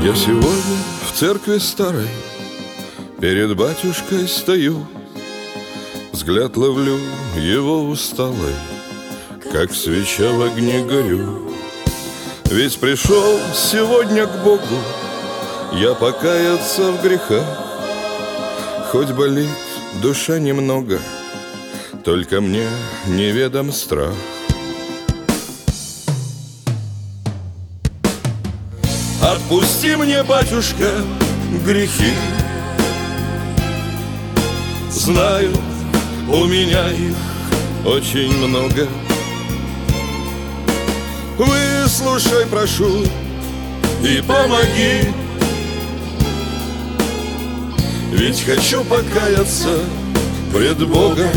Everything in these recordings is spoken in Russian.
Я сегодня в церкви старой перед батюшкой стою, взгляд ловлю его усталый, как свеча в огне горю. Ведь пришел сегодня к Богу я покаяться в грехах. Хоть болит душа немного, только мне неведом страх. Отпусти мне, батюшка, грехи. Знаю, у меня их очень много. Выслушай, прошу, и помоги. Ведь хочу покаяться пред Богом,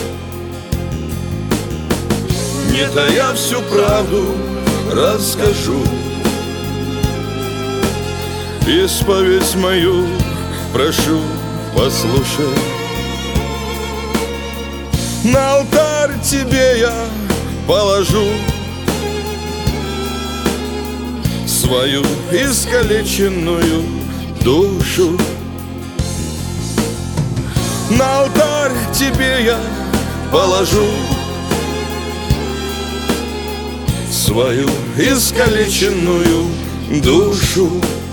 не тая всю правду расскажу. Исповедь мою прошу, послушай. На алтарь тебе я положу свою искалеченную душу. На алтарь тебе я положу свою искалеченную душу.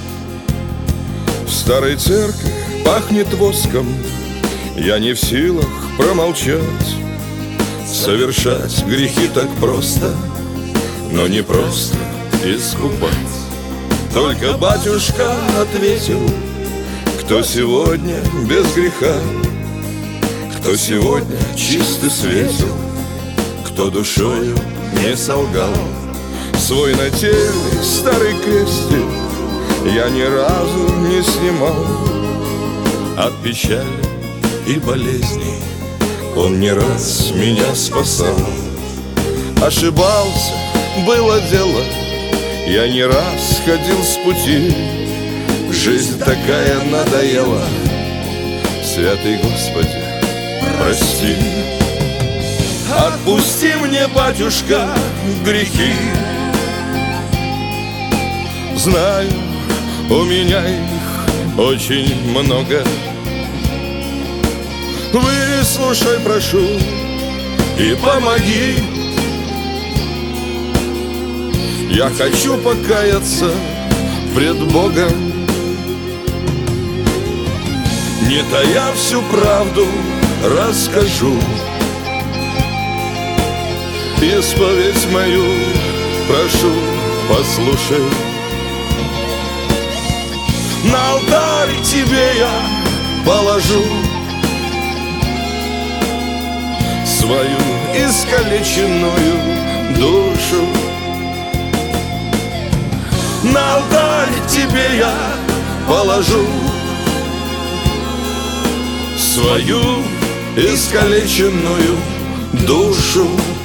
В старой церкви пахнет воском, я не в силах промолчать. Совершать грехи так просто, но не просто искупать. Только батюшка ответил: кто сегодня без греха, кто сегодня чист и светил, кто душою не солгал. Свой нательный старый крестик я ни разу не снимал. От печали и болезней он не раз меня спасал. Ошибался, было дело, я не раз ходил с пути. Жизнь такая надоела, святый Господи, прости. Отпусти мне, батюшка, грехи. Знаю, у меня их очень много. Выслушай, прошу, и помоги. Я хочу покаяться пред Богом, не тая всю правду расскажу. Исповедь мою прошу, послушай. На алтарь тебе я положу свою искалеченную душу. На алтарь тебе я положу свою искалеченную душу.